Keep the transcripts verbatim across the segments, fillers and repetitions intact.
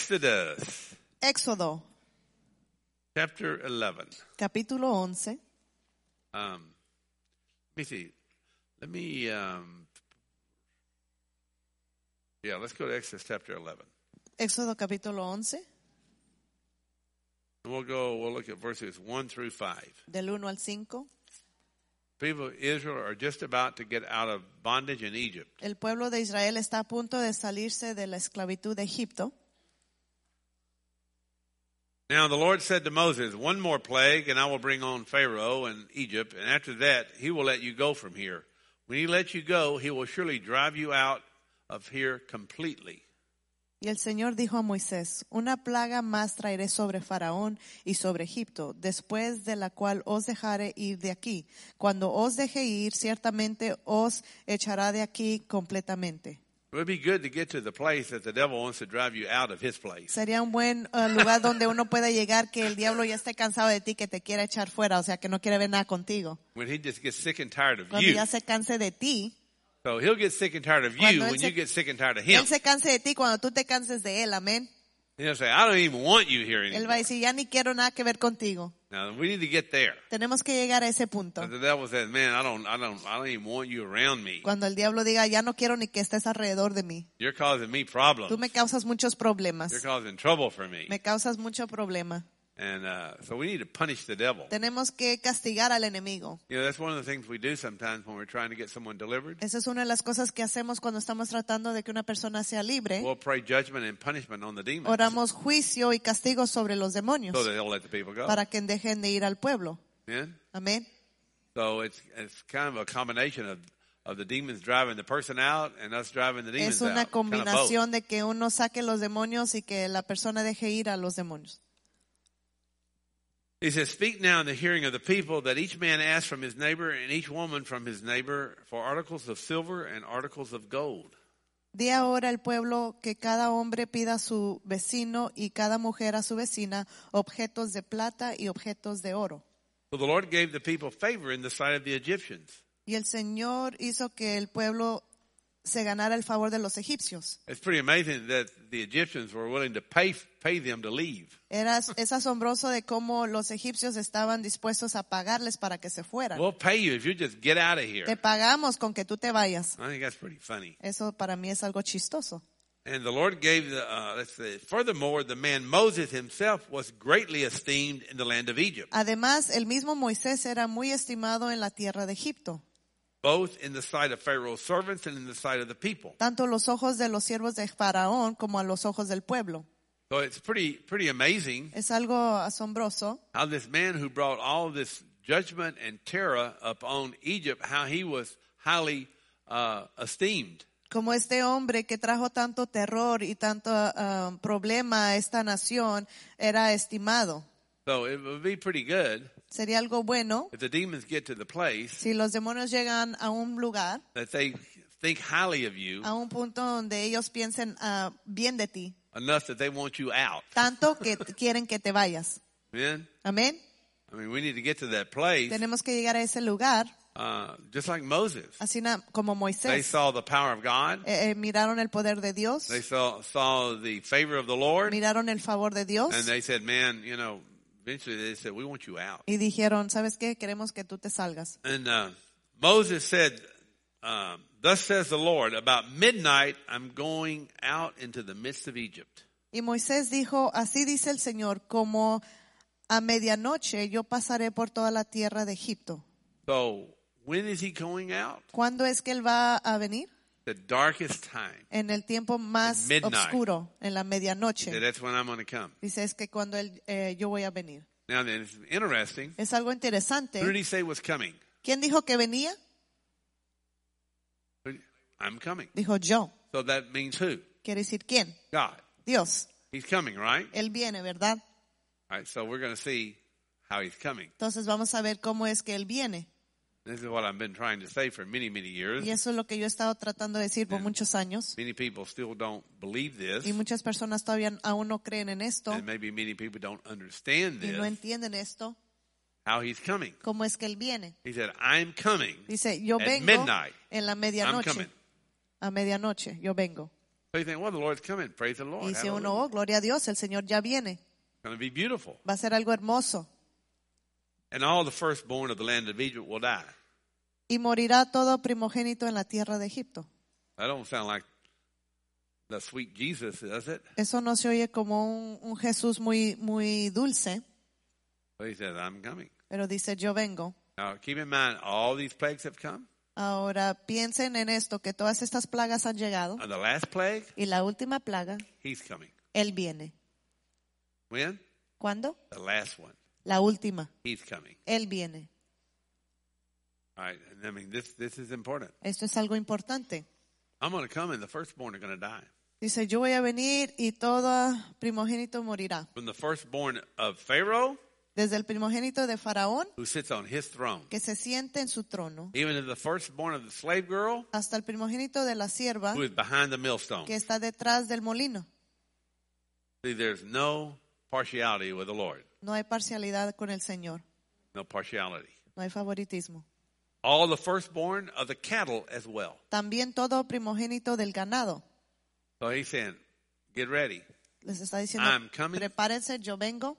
Exodus. Éxodo, Chapter eleven. capítulo once. Um, let me see. Let me, um, yeah, let's go to Exodus chapter eleven. Éxodo capítulo once, And we'll go, we'll look at verses one through five. del uno al cinco. People of Israel are just about to get out of bondage in Egypt. El pueblo de Israel está a punto de salirse de la esclavitud de Egipto. Now the Lord said to Moses, one more plague, and I will bring on Pharaoh and Egypt, and after that he will let you go from here. When he lets you go, he will surely drive you out of here completely. Y el Señor dijo a Moisés, una plaga más traeré sobre Faraón y sobre Egipto, después de la cual os dejaré ir de aquí. Cuando os deje ir, ciertamente os echará de aquí completamente. It would be good to get to the place that the devil wants to drive you out of his place. Sería un buen uh, lugar donde uno pueda llegar, que el diablo ya esté cansado de ti, que te quiera echar fuera, o sea, que no quiere ver nada contigo. When he just gets sick and tired of Cuando you. ya se canse de ti, So he'll get sick and tired of you Cuando él when se- you get sick and tired of him. él se canse de ti cuando tú te canses de él, amén. He'll say, I don't even want you here Él va a anymore. decir, ya ni quiero nada que ver contigo. Now we need to get there. Tenemos que llegar a ese punto. But the devil says, man, I don't, I don't, I don't even want you around me. Cuando el diablo diga, ya no quiero ni que estés alrededor de mí. You're causing me problems. Tú me causas muchos problemas. You're causing trouble for me. Me causas mucho problema. And uh, so we need to punish the devil. Tenemos que castigar al enemigo. You know, that's one of the things we do sometimes when we're trying to get someone delivered. Esa es una de las cosas que hacemos cuando estamos tratando de que una persona sea libre. We'll pray judgment and punishment on the demons Oramos juicio y castigo sobre los demonios so that they'll let the people go. para que dejen de ir al pueblo. Amen? Amén. So it's it's kind of a combination of, of the demons driving the person out and us driving the demons Es una out. Kind of both. combinación de que uno saque los demonios y que la persona deje ir a los demonios. He says, speak now in the hearing of the people that each man ask from his neighbor and each woman from his neighbor for articles of silver and articles of gold. Di ahora al pueblo que cada hombre pida a su vecino y cada mujer a su vecina objetos de plata y objetos de oro. So the Lord gave the people favor in the sight of the Egyptians. Y el Señor hizo que el pueblo se ganara el favor de los egipcios. It's pretty amazing that the Egyptians were willing to pay pay them to leave. Era, es asombroso de cómo los egipcios estaban dispuestos a pagarles para que se fueran. We'll pay you if you just get out of here. Te pagamos con que tú te vayas. I think that's pretty funny. Eso para mí es algo chistoso. And the Lord gave the, uh, let's see, furthermore, the man Moses himself was greatly esteemed in the land of Egypt, Además, el mismo Moisés era muy estimado en la tierra de Egipto, both in the sight of Pharaoh's servants and in the sight of the people. tanto a los ojos de los siervos de Faraón como a los ojos del pueblo. So it's pretty, pretty amazing Es algo asombroso how this man who brought all of this judgment and terror upon Egypt, how he was highly uh, esteemed. como este hombre que trajo tanto terror y tanto uh, problema a esta nación era estimado. So it would be pretty good Sería algo bueno if the demons get to the place si los demonios llegan a un lugar, that they think highly of you a un punto donde ellos piensen uh, bien de ti, enough that they want you out. tanto que t- quieren que te vayas. Amen? Amén. I mean, we need to get to that place, Tenemos que llegar a ese lugar, uh, just like Moses. así na- como They Moisés. saw the power of God. Eh, eh, miraron el poder de Dios, They saw saw the favor of the Lord, miraron el favor de Dios and they said, "Man, you know." Eventually, they said, "We want you out." y dijeron, ¿sabes qué? Queremos que tú te salgas. And uh, Moses said, um, "Thus says the Lord: About midnight, I'm going out into the midst of Egypt." Y Moisés dijo, así dice el Señor, como a medianoche yo pasaré por toda la tierra de Egipto. So, when is he going out? ¿Cuándo es que él va a venir? The darkest time. En el tiempo más Midnight. oscuro, en la So medianoche. that's when I'm going to come. Dice, es que cuando él, eh, yo voy a venir. Now, then, it's interesting. Es algo Who did interesante. he say was coming? ¿Quién dijo que venía? I'm coming. Dijo yo. So that means who? Quiere decir ¿quién? God. Dios. He's coming, right? Él viene, ¿verdad? All right. So we're going to see how he's coming. Entonces vamos a ver cómo es que él viene. This is what I've been trying to say for many, many years. Y eso es lo que yo he estado tratando de decir por muchos años. Many people still don't believe this, Y muchas personas todavía aún no creen en esto and maybe many people don't understand y this, no entienden esto, how he's coming. cómo es que él viene. He said, I'm coming Dice, yo at vengo midnight. en la I'm medianoche. coming. A medianoche, yo vengo. So you think, well, the Lord's coming. Praise the Lord. Y dice Hallelujah. uno, oh, gloria a Dios, el Señor ya viene. It's going to be beautiful. Va a ser algo hermoso. And all the firstborn of the land of Egypt will die. Y morirá todo primogénito en la tierra de Egipto. That don't sound like the sweet Jesus, does it? Eso no se oye como un, un Jesús muy, muy dulce, But he says, I'm coming. pero dice, yo vengo. Now, keep in mind, all these plagues have come. Ahora piensen en esto, que todas estas plagas han llegado. And the last plague, Y la última plaga, he's coming. Él viene. When? ¿Cuándo? The last one. La última. He's coming. Él viene. All right. And I mean, this, this is important. Esto es algo importante. I'm going to come and the firstborn are going to die. Dice, yo voy a venir y todo primogénito morirá. From the firstborn of Pharaoh, Desde el primogénito de Faraón, who sits on his throne, que se siente en su trono, even to the firstborn of the slave girl, hasta el primogénito de la sierva, who is behind the millstone. que está detrás del molino. See, there's no partiality with the Lord. No hay parcialidad con el Señor. No partiality. No hay favoritismo. All the firstborn of the cattle as well. También todo primogénito del ganado. So he's saying, get ready. Les está diciendo, I'm coming. prepárense, yo vengo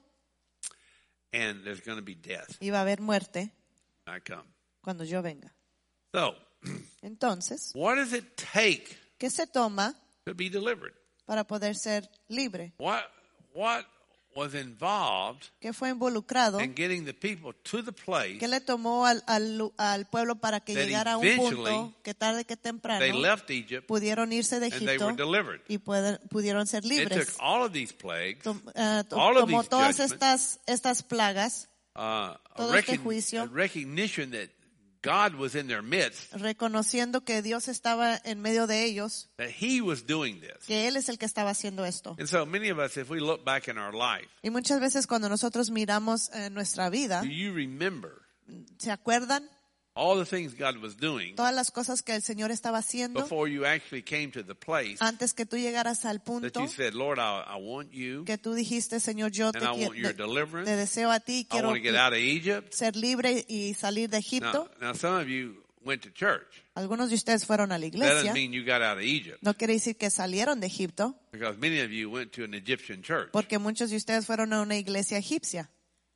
And there's going to be death. y va a haber muerte I come. cuando yo venga. So, Entonces, what does it take ¿qué se toma to be delivered? para poder ser libre? What what was involved ¿Qué fue involucrado? in getting the people to the place ¿Qué le tomó al, al, al pueblo para que that llegara a un eventually punto que tarde que temprano they left Egypt pudieron irse de and they Egipto were delivered? y pueden- pudieron ser It libres? took all of these plagues, Tom- eh, to- all of tomó these todas judgments, estas, estas plagas, uh, a, todo este recon- juicio. a recognition that God was in their midst, reconociendo que Dios estaba en medio de ellos, that He was doing this. que Él es el que estaba haciendo esto. And so many of us, if we look back in our life, Y muchas veces cuando nosotros miramos eh, nuestra vida, do you remember ¿se acuerdan? all the things God was doing Todas las cosas que el Señor estaba haciendo before you actually came to the place antes que tú llegaras al that punto you said, Lord, I, I want you, que tú dijiste, Señor, yo te, and I qui- want your te- deliverance. te deseo a ti, I quiero want to get out of Egypt. ser libre y salir de Now, Egipto. now, some of you went to church. Algunos de ustedes fueron a la That iglesia. doesn't mean you got out of Egypt, No quiere decir que salieron de Egipto, because many of you went to an Egyptian church. porque muchos de ustedes fueron a una iglesia egipcia.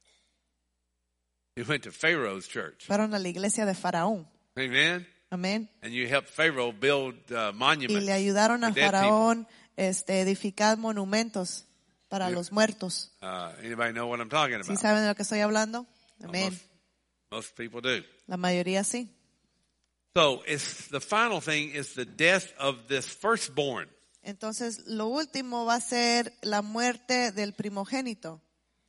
You went to Pharaoh's church. Fueron a la iglesia de Faraón. Amen. Amén. And you helped Pharaoh build uh, Y monuments le ayudaron a for dead people. Faraón este, edificar monumentos para Yeah. los muertos. Uh, anybody know what I'm talking ¿Sí about? saben de lo que estoy hablando? Amén. Most, most people do. La mayoría sí. So it's the final thing is the death of this firstborn. Entonces, lo último va a ser la muerte del primogénito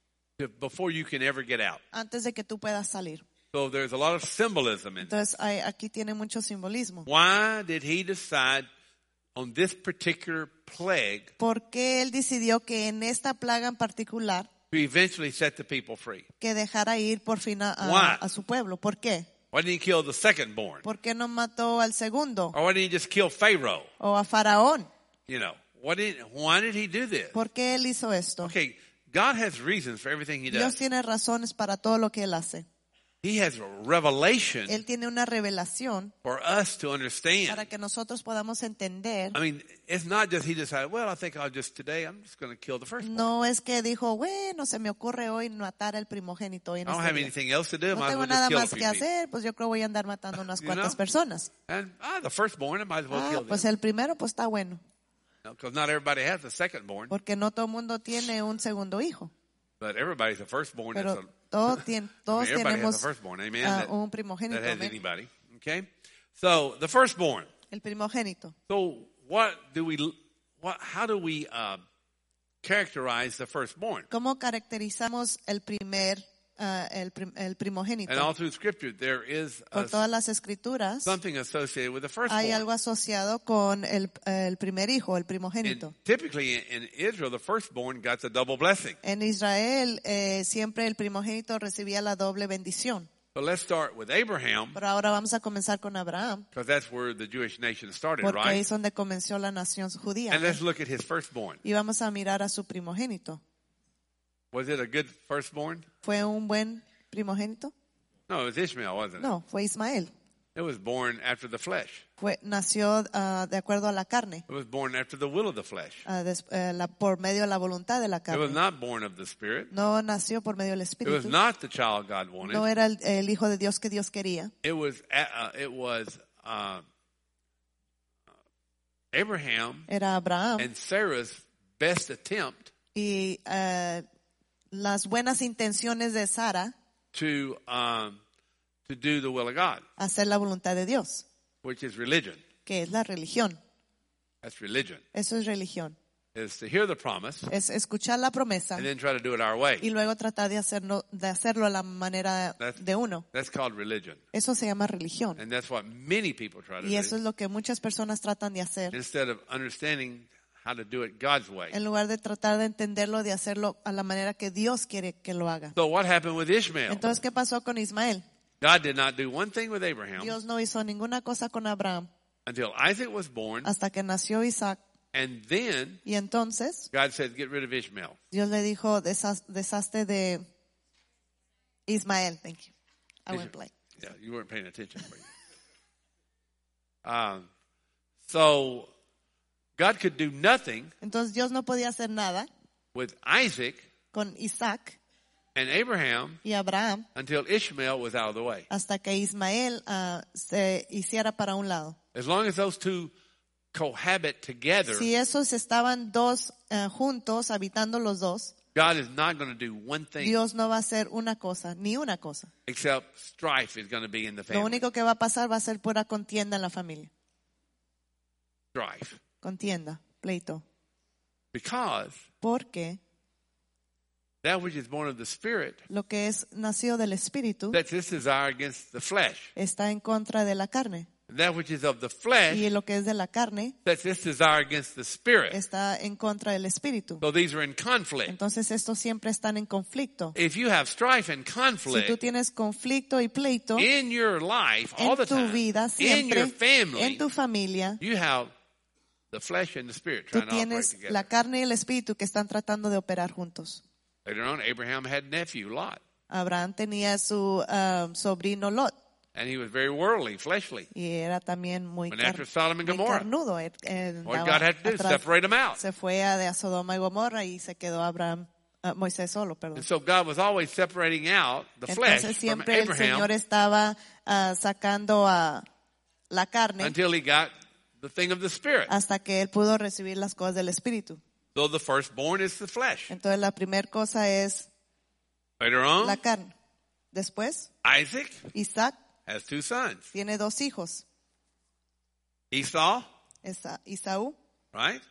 Before you can ever get out. antes de que tú puedas salir. So there's a lot of symbolism in it. Entonces, hay- aquí tiene mucho simbolismo. Why did he decide on this particular plague ¿Por qué él decidió que en esta plaga en particular to eventually set the people free? que dejara ir por fin a, a- Why? a su pueblo? ¿Por qué? Why didn't he kill the secondborn? ¿Por qué no mató al segundo Or why didn't he just kill Pharaoh? o a Faraón? You know, what did, why did he do this? ¿Por qué él hizo esto? Okay, God has reasons for everything he Dios does. tiene razones para todo lo que él hace. He has a revelation Él tiene una revelación for us to para understand. que nosotros podamos entender. I mean, it's not just he decided, well, I think I'll just today, I'm just going to kill the firstborn. No es que dijo, bueno, se me ocurre hoy matar al primogénito hoy I en don't este have día. anything else to do. No Might as tengo well just nada kill a más few que people. hacer, pues yo creo voy a andar matando unas You cuantas know? personas. And ah, the firstborn, I might as well Ah, kill pues them. el primero pues está bueno, Because not everybody has a secondborn, porque no todo el mundo tiene un segundo hijo, but everybody's a firstborn. That's pero a, todos, tien- I mean, todos everybody has tenemos a firstborn, amen, ah, that, un that primogénito. has amén. anybody. Okay? So, the firstborn. El primogénito. So, what do we, what, how do we uh, characterize the firstborn? ¿Cómo caracterizamos el primer, ah, el, prim- el primogénito? And all through Scripture, there is a, Por todas las escrituras something associated with the hay firstborn. algo asociado con el, el primer hijo, el primogénito. And typically in, in Israel, the firstborn got a double blessing. En Israel eh, siempre el primogénito recibía la doble bendición. But let's start with Abraham, Pero ahora vamos a comenzar con Abraham, because that's where the Jewish nation started, porque ahí right? es donde comenzó la nación judía. And let's look at his firstborn. Y vamos a mirar a su primogénito. Was it a good firstborn? ¿Fue un buen primogénito? No, it was Ishmael, wasn't it? No, fue Ismael. It was born after the flesh. Fue, nació uh, de acuerdo a la carne, It was born after the will of the flesh. uh, des, uh, la, por medio de la voluntad de la It was carne. not born of the Spirit. No nació por medio del It was Espíritu. not the child God wanted. No era el, el hijo de Dios que Dios quería. It was uh, it was uh, Abraham Era Abraham. and Sarah's best attempt Y uh, las buenas intenciones de Sara to um, to do the will of God, hacer la voluntad de Dios, which is religion. que es la religión. That's religion. Eso es religión. Is to hear the promise Es escuchar la promesa and then try to do it our way. y luego tratar de hacerlo, de hacerlo a la manera That's, de uno. that's called religion. Eso se llama religión. And that's what many people try to Y eso do es lo que muchas personas tratan de hacer. instead of understanding how to do it God's way. En lugar de tratar de entenderlo, de hacerlo a la manera que Dios quiere que lo haga. So what happened with Ishmael? Entonces, ¿qué pasó con Ismael? God did not do one thing with Abraham Dios no hizo ninguna cosa con Abraham until Isaac was born, hasta que nació Isaac. and then Y entonces God said, get rid of Ishmael. Dios le dijo, "Deshaz- deshazte de Ismael." Thank you. I went Ishmael. blank. Yeah, you weren't paying attention. were you? Um, so God could do nothing Entonces Dios no podía hacer nada with Isaac con Isaac and Abraham y Abraham until Ishmael was out of the way. hasta que Ismael ah, se hiciera para un lado. As long as those two cohabit together, Si esos estaban dos eh, juntos, habitando los dos, God is not going to do one thing Dios no va a hacer una cosa, ni una cosa. except strife is going to be in the Lo family. único que va a pasar va a ser pura contienda en la familia. Strife. Contienda, pleito. Because Porque that which is born of the Spirit lo que es nacido del Espíritu sets its desire against the flesh. está en contra de la carne. And that which is of the flesh Y lo que es de la carne sets its desire against the Spirit. está en contra del Espíritu. So these are in conflict. Entonces estos siempre están en conflicto. If you have strife and Si tú conflict tienes conflicto y pleito in your life all en the tu time, vida in siempre, your family, en tu familia, you have the flesh and the Spirit tú trying to operate tienes together. la carne y el Espíritu que están tratando de operar juntos. Later on, Abraham had a nephew, Lot, Abraham tenía su ah, sobrino Lot and he was very worldly, fleshly. y era también muy, Went car- after Sodom and muy Gomorrah. carnudo. Él- él What andaba God had to do, atrás. separate them out. Se fue a, de a Sodoma y Gomorra y se quedó Abraham, ah, Moisés solo, perdón. And so God was always separating out the flesh Entonces from siempre el Abraham Señor estaba ah, sacando a la carne until he got the thing of the Spirit. hasta que él pudo recibir las cosas del Espíritu. So the firstborn is the flesh. Entonces la primera cosa es Later on, la carne. Después, Isaac Isaac has two sons. tiene dos hijos, Esau, Esa- Isaú, right?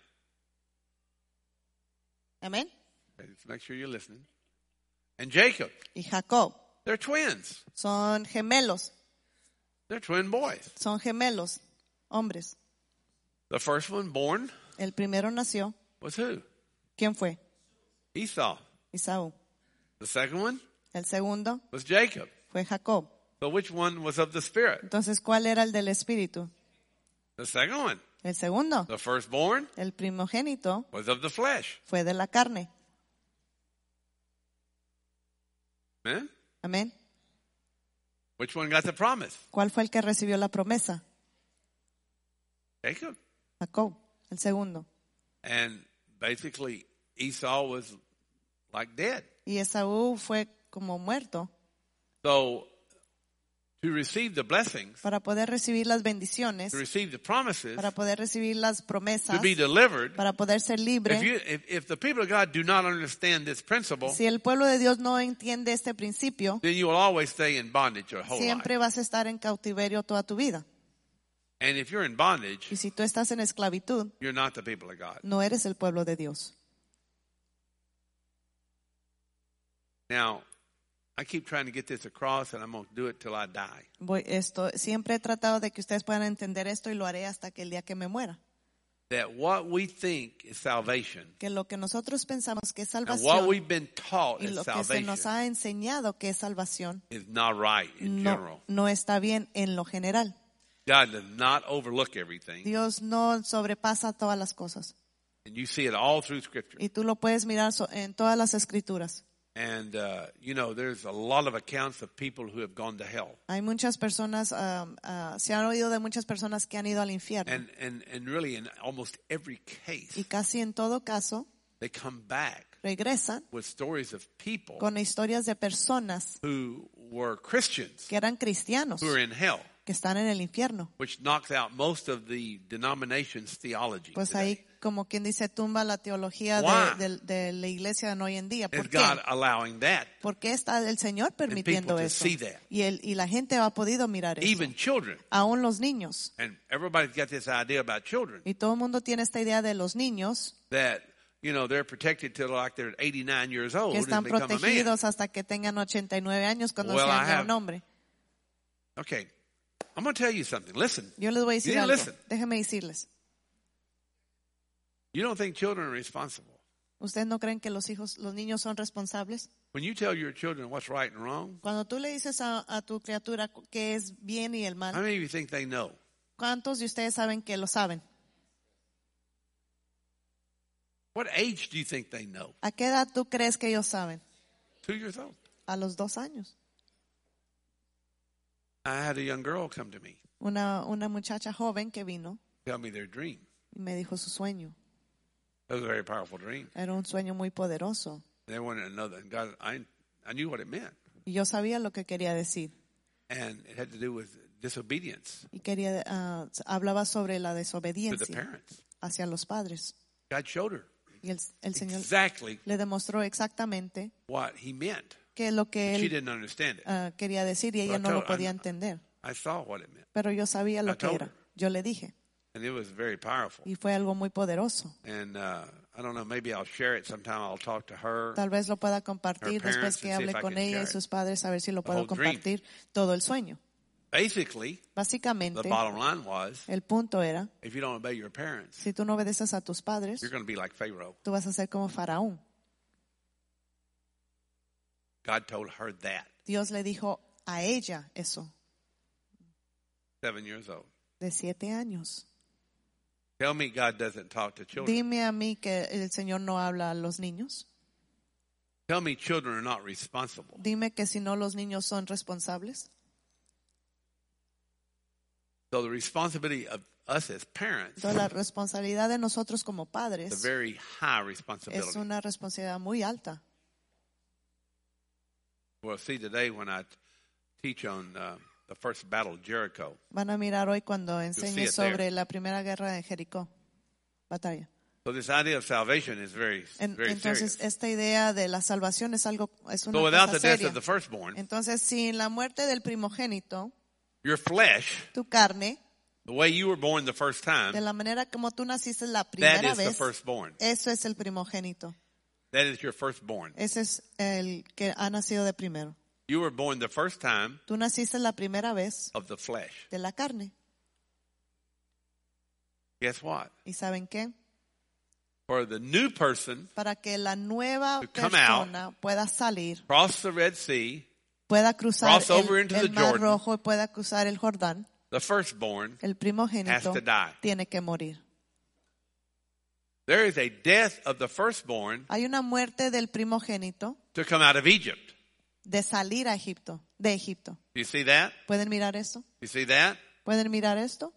amén, Okay, let's make sure you're listening. And Jacob. y Jacob. They're twins. Son gemelos, They're twin boys. son gemelos, hombres. The first one born El primero nació, was who? ¿quién fue? Esau. Isaú. The second one El segundo was Jacob. fue Jacob. So which one was of the Spirit? Entonces, ¿cuál era el del Espíritu? The second one. El segundo, The firstborn el primogénito, was of the flesh. fue de la carne. Amen? Amén. Which one got the promise? ¿Cuál fue el que recibió la promesa? Jacob. Jacob, el segundo. And basically Esau was like dead. Y Esaú fue como muerto. So to receive the blessings, Para poder recibir las bendiciones, to receive the promises, para poder recibir las to promesas, be delivered, para poder ser if, libre. you, if, if the people of God do not understand this principle, Si el pueblo de Dios no entiende este principio, then you will always stay in bondage your whole siempre life. vas a estar en cautiverio toda tu vida. And if you're in bondage, Y si tú estás en esclavitud, you're not the people of God. no eres el pueblo de Dios. Now, I keep trying to get this across, and I'm going to do it till I die. Voy, esto, siempre he tratado de que ustedes puedan entender esto y lo haré hasta que el día que me muera. That what we think is salvation, Que lo que nosotros pensamos que es and what salvación we've been taught y is lo que se nos salvation, ha enseñado que es salvación is not right in no, general. no está bien en lo general. God does not overlook everything, Dios no sobrepasa todas las cosas. and you see it all through Scripture. Y tú lo puedes mirar so- en todas las escrituras. And, uh, you know, there's a lot of accounts of people who have gone to hell. Hay muchas personas, uh, uh, se han oído de muchas personas que han ido al infierno. And, and, and really in almost every case, Y casi en todo caso, they come back regresan with stories of people con historias de personas who were Christians que eran cristianos, who are in hell, que están en el infierno. which knocks out most of the denomination's theology Pues today. ahí, como quien dice, tumba la teología Why? de, de, de la iglesia de hoy en día. Is ¿Por qué? God allowing that? ¿Por qué está el Señor permitiendo to eso? see that. Y, el, y la gente ha podido mirar eso. Even children. Aún los niños. And everybody's got this idea about children Y todo el mundo tiene esta idea de los niños that, you know, they're protected till like they're eighty-nine years old que and están become a man. protegidos hasta que tengan ochenta y nueve años cuando Well, sean I ya have- un hombre. Okay. I'm going to tell you something. Listen. Yo les voy a You decir need to algo. listen. Déjenme decirles. You don't think children are responsible. ¿Ustedes no creen que los hijos, los niños son responsables? When you tell your children what's right and wrong, Cuando tú le dices a, a tu criatura qué es bien y el how mal, many of you think they know? ¿cuántos de ustedes saben que lo saben? What age do you think they know? ¿A qué edad tú crees que ellos saben? Two years old. A los dos años. I had a young girl come to me, Una, una muchacha joven que vino tell me their dream. y me dijo su sueño. It was a very powerful dream. Era un sueño muy poderoso. They wanted to know that God, I, I knew what it meant. Y yo sabía lo que quería decir. And it had to do with disobedience Y quería, ah, hablaba sobre la to the desobediencia parents. hacia los padres. God showed her Y el, el Señor exactly le demostró exactamente what he meant. qué es lo que She él didn't understand it. ah, quería decir y ella But I no lo told- podía I- entender. I saw what it meant. Pero yo sabía I lo que told era. her. Yo le dije. And it was very powerful. Y fue algo muy poderoso. And uh, I don't know, maybe I'll share it sometime. I'll talk to her. Tal vez lo pueda compartir Her parents después que and see hable if I con can ella share y it. sus padres a ver si lo The puedo whole dream. compartir todo el sueño. Basically, the Básicamente, bottom line was, el punto era, if you don't obey your parents, si tú no obedeces a tus padres, you're going to be like Pharaoh. tú vas a ser como Faraón. God told her that, Dios le dijo a ella eso, seven years old. de siete años. Tell me God doesn't talk to children. Dime a mí que el Señor no habla a los niños. Tell me children are not responsible. Dime que si no los niños son responsables. So the responsibility of us as parents Entonces, la responsabilidad de nosotros como is a padres very high es responsibility. una responsabilidad muy alta. We'll see today when I teach on uh, the first battle of Jericho. Van a mirar hoy cuando see enseñe it sobre there. la primera guerra de Jericó. Batalla. So this idea of salvation is very, En- very entonces, serious. esta idea de la salvación es algo, es una So without cosa the death seria. of the firstborn, Entonces, sin la muerte del primogénito, your flesh, tu carne, the way you were born the first time, de la manera como tú naciste la that primera is the vez, firstborn. eso es el primogénito. That is your firstborn. Ese es el que ha nacido de primero. You were born the first time Tú naciste la primera vez of the flesh. de la carne. Guess what? ¿Y saben qué? For the new person, Para que la nueva To come persona pueda salir, cross the Red Sea, pueda cruzar Cross over el, into el the mar Jordan. rojo y pueda cruzar el Jordán, the firstborn el has primogénito to die. tiene que morir. There is a death of the firstborn Hay una muerte del primogénito to come out of Egypt. de salir a Egipto, de Egipto. You see that? ¿Pueden mirar esto? You see that? ¿Pueden mirar esto?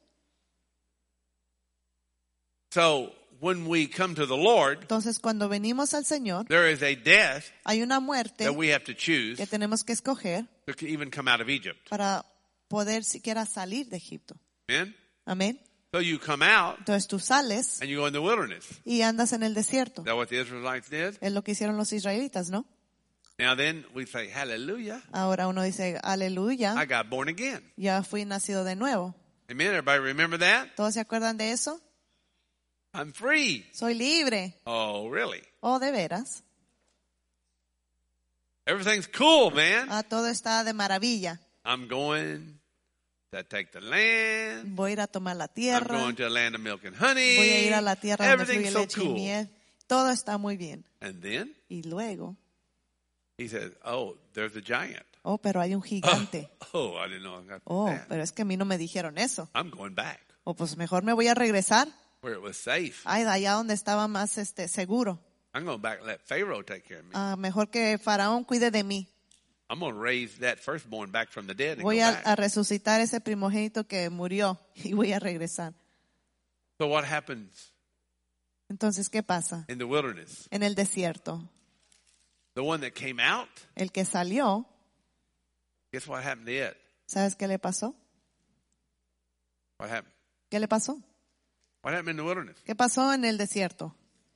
So when we come to the Lord, Entonces, cuando venimos al Señor, there is a death hay una muerte that we have to choose que tenemos que escoger to even come out of Egypt. para poder siquiera salir de Egipto. Amen? Amén. So you come out Entonces tú sales and you go in the wilderness. y andas en el desierto. Is that what the Israelites did? Es lo que hicieron los israelitas, ¿no? Now then we say, hallelujah, Ahora uno dice, aleluya, I got born again. ya fui nacido de nuevo. Amen? Everybody remember that? ¿Todos se acuerdan de eso? I'm free. Soy libre. Oh, really? Oh, de veras. Everything's cool, man. Ah, todo está de maravilla. I'm going to take the land. Voy a ir a tomar la I'm tierra. going to a land of milk and honey. Voy a ir a la tierra donde fluye Everything's so leche y cool. miel. Todo está muy bien. And then Y luego, he says, oh, there's a giant. oh, pero hay un gigante. Oh, I didn't know I got Oh, that. pero es que a mí no me dijeron eso. I'm going back O pues mejor me voy a regresar. where it was safe. Ay, de allá donde estaba más este seguro. I'm going back and let Pharaoh take care of me. Ah, mejor que Faraón cuide de mí. I'm going to raise that firstborn back from the dead and Voy go a, back. a resucitar ese primogénito que murió y voy a regresar. So what happens Entonces, ¿qué pasa? in the wilderness? En el desierto, The one that came out, el que salió, guess what happened to it? ¿sabes qué le pasó? What happened? ¿Qué le pasó? What happened in the wilderness? ¿Qué pasó en el desierto?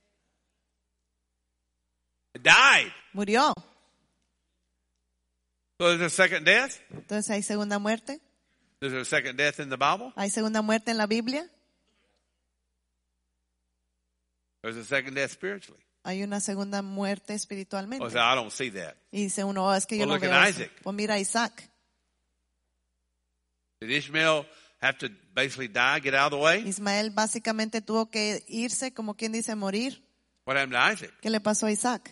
It died. Murió. So there's a second death? Entonces, ¿hay segunda muerte? There's a second death in the Bible? ¿Hay segunda muerte en la Biblia? There's a second death spiritually. Hay una segunda muerte espiritualmente. Oh, so I don't see that. Y dice uno, oh, es que yo Well, no look at veo eso. Isaac. Pues mira a Isaac. Did Ishmael have to basically die, get out of the way? Ismael básicamente tuvo que irse, como quien dice, morir. What happened to Isaac? ¿Qué le pasó a Isaac?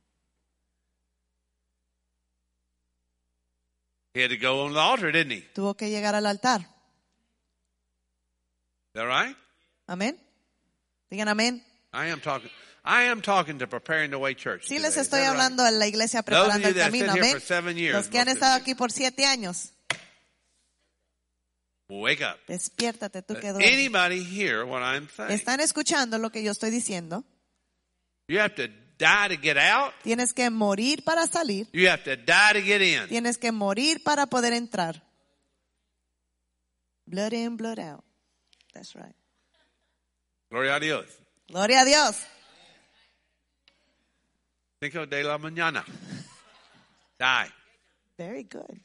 He had to go on the altar, didn't he? Is Tuvo que llegar al altar. that right? Amén. Digan amén. I am talking. I am talking to preparing the way church. Sí today. les Is estoy that right? hablando en la iglesia Those of preparando you el that camino. sit here Amén. for seven years, Los que han most of estado you. aquí por siete años. Wake up. Despiértate tú que duermes. Anybody hear what I'm saying? ¿Están escuchando lo que yo estoy diciendo? You have to die to get out. Tienes que morir para salir. You have to die to get in. Tienes que morir para poder entrar. Blood in, blood out. That's right. Gloria a Dios. Gloria a Dios. Cinco de la mañana. Die. Very good.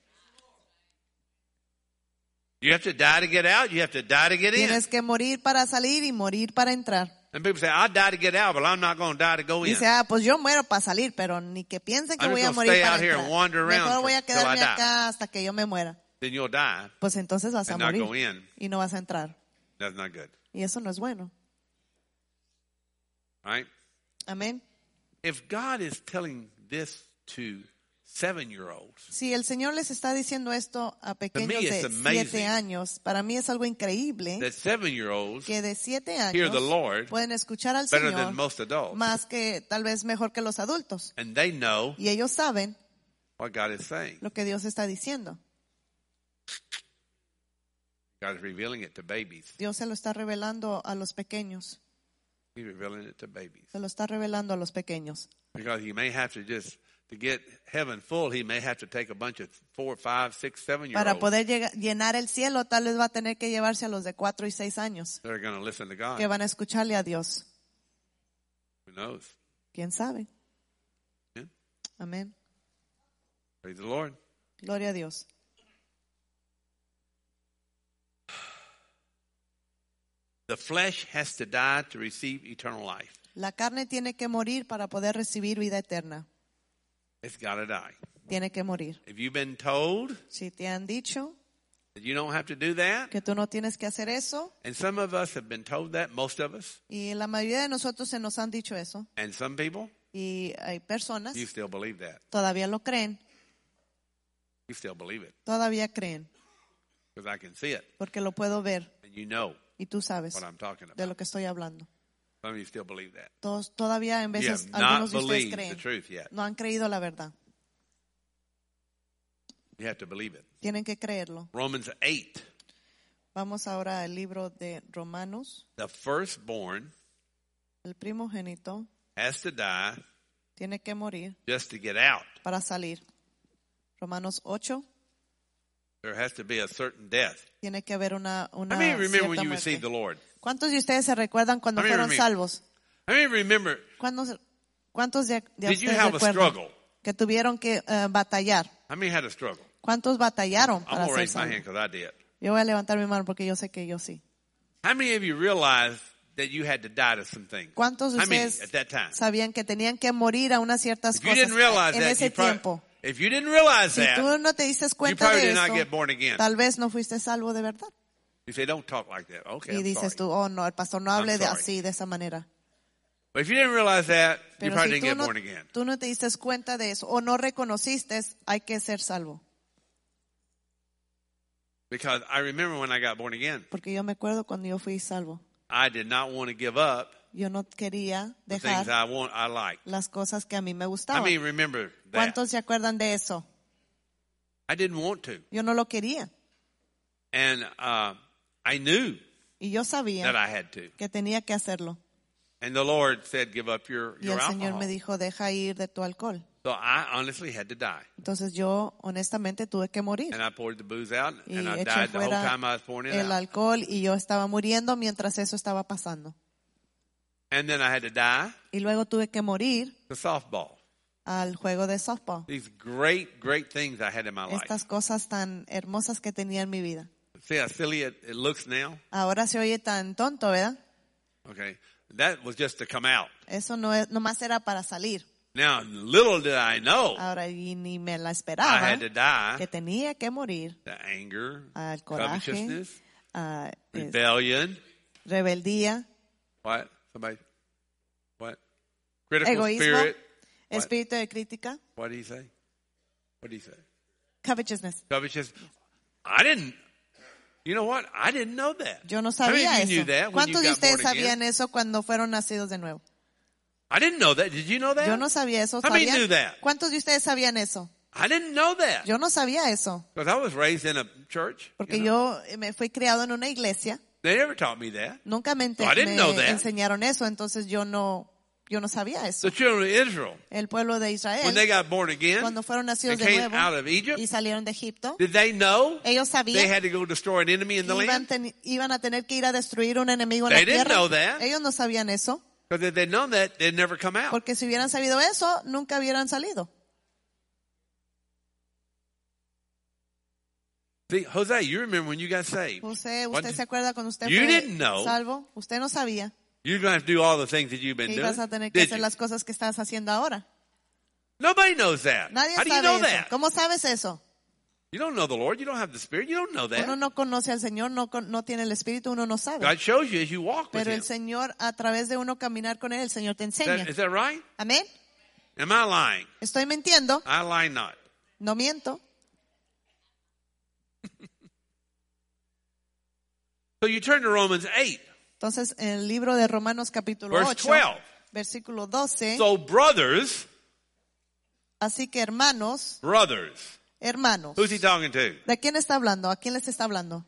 You have to die to get out. You have to die to get in. Tienes que morir para salir y morir para entrar. And people say, I die to get out, but I'm not going to die to go in. Dice, ah, pues yo muero para salir, pero ni que piensen que I'm voy a just gonna morir stay para out here and entrar. wander around Mejor voy a till I quedarme die. acá hasta que yo me muera. Then you'll die. Pues entonces vas a And not morir go in. y no vas a entrar. That's not good. Y eso no es bueno. Right? Amén. If God is telling this to seven-year-olds, Si el Señor les está diciendo esto a pequeños it's de amazing siete años, para mí es algo increíble that seven-year-olds que de siete hear años the Lord pueden escuchar al better Señor than most adults. más que tal vez mejor que los adultos. And they know Y ellos saben what God is saying. lo que Dios está diciendo. God is revealing it to babies. Dios se lo está revelando a los pequeños. He's revealing it to babies. Se lo está revelando a los pequeños. Because he may have to just, to get heaven full, he may have to take a bunch of four, five, six, Para seven-year-olds poder llega- llenar el cielo, tal vez va a tener que llevarse a los de cuatro y seis años that are going to listen to God. que van a escucharle a Dios. Who knows? ¿Quién sabe? Yeah. Amén. Praise the Lord. Gloria a Dios. The flesh has to die to receive eternal life. La carne tiene que morir para poder recibir vida eterna. It's got to die. Tiene que morir. If you've been told Si te han dicho that you don't have to do that, que tú no tienes que hacer eso, and some of us have been told that, most of us, y la mayoría de nosotros se nos han dicho eso, and some people, y hay personas you still believe that. todavía lo creen, You still believe it. todavía creen, Because I can see it. porque lo puedo ver And you know y tú sabes what I'm talking de about. lo que estoy hablando. Some of you still believe that. Todos, todavía en You veces have not algunos de ustedes believed the creen, truth yet. no han creído la verdad. You have to believe it. Tienen que creerlo. Romans eight. Vamos ahora al libro de Romanos. The firstborn El primogénito has to die tiene que morir just to get out. para salir. Romanos ocho, There has to be a certain death. tiene que haber una, una How many remember when cierta you received the muerte. Lord? ¿Cuántos de ustedes se recuerdan cuando How many fueron remember? salvos? How many remember, ¿Cuántos, cuántos de, de did you ustedes have a recuerdan struggle? que tuvieron que eh, batallar? How many had a struggle? ¿Cuántos batallaron I'm para going to ser raise my salvos? hand because I did. Yo voy a levantar mi mano porque yo sé que yo sí. How many of you realized that you had to die to some things? ¿Cuántos de How many ustedes at that time? sabían que tenían que morir a unas ciertas If you cosas didn't realize en that, ese you probably, tiempo? if you didn't realize Si that, tú no te diste you cuenta probably de did not get eso, born again. tal vez no fuiste salvo de verdad. You say, don't talk like that. Okay, Y I'm dices sorry. tú, oh no, el pastor no hable I'm de sorry. así, de esa manera. But if you didn't realize that, you Pero probably si didn't tú get no, born again. tú no te diste cuenta de eso o no reconociste, hay que ser salvo. Because I remember when I got born again, Porque yo me acuerdo cuando yo fui salvo. I did not want to give up Yo no quería the things dejar I want, I like. las cosas que a mí me I gustaban. mean, remember that. ¿Cuántos se acuerdan de eso? I didn't want to. Yo no lo quería. And uh, I knew Y yo that sabía I had to. que tenía que hacerlo. And the Lord said, give up your, Y your el Señor alcohol. me dijo, deja ir de tu alcohol. So I honestly had to die. Entonces yo honestamente tuve que morir. And I poured the booze out, Y and I eché died the whole fuera time I was pouring it el out. alcohol y yo estaba muriendo mientras eso estaba pasando. And then I had to die Y luego tuve que morir to softball. al juego de softball. These great, great things I had in my life. Estas cosas tan hermosas que tenía en mi vida. See how silly it, it looks now? Ahora se oye tan tonto, ¿verdad? Okay. That was just to come out. Eso no es, nomás era para salir. Now, little did I know Ahora y ni me la I esperaba had to die que tenía que morir to anger, al coraje, covetousness, a es- rebellion, rebeldía, what? Somebody, what? Critical egoísmo, spirit. What? espíritu de crítica, What did he say? What did he say? covetousness. Covetousness. I didn't, you know what? I didn't know that. Yo no How many sabía of you knew eso. that when you ¿Cuántos de got ustedes born again? sabían eso cuando fueron nacidos de nuevo? I didn't know that. Did you know that? Yo no sabía eso. How many ¿Sabían? knew that? ¿Cuántos de ustedes sabían eso? I didn't know that. Yo no sabía eso. Because I was raised in a church. Porque you know. yo me fui criado en una iglesia. They never taught me that. Nunca me, ente- I didn't know me that. enseñaron eso. Entonces yo no, yo no sabía eso. The children of Israel, El pueblo de when Israel, they got born again cuando fueron nacidos and de came nuevo out of Egypt, y salieron de Egipto, did they know ellos they sabían had to go destroy an enemy in the que iban, land? ten- iban a tener que ir a destruir un enemigo en They la didn't tierra. know that. Ellos no sabían eso. Because if they'd known that, they'd never come out. Porque si hubieran sabido eso, nunca hubieran salido. See, Jose, you remember when you got saved. José, What ¿usted did- se acuerda cuando usted You fue didn't know. salvo? Usted no sabía You're going to have to do all the things that you've been que doing. ibas a tener que Did hacer you? las cosas que estás haciendo ahora. Nobody knows that. Nadie How do you sabe know eso. that? ¿Cómo sabes eso? You don't know the Lord. You don't have the Spirit. You don't know that. Uno no conoce al Señor, no, con- no tiene el Espíritu, uno no sabe. God shows you as you walk with Pero Him. el Señor, a través de uno caminar con Él, el Señor te Is enseña. that, is that right? Amén. Am I lying? ¿Estoy mintiendo? I lie not. No miento. So you turn to Romans eight, Entonces, en el libro de Romanos capítulo verse ocho, twelve. versículo doce, So brothers, así que hermanos, brothers. hermanos, Who's he talking to? ¿de quién está hablando? ¿A quién les está hablando?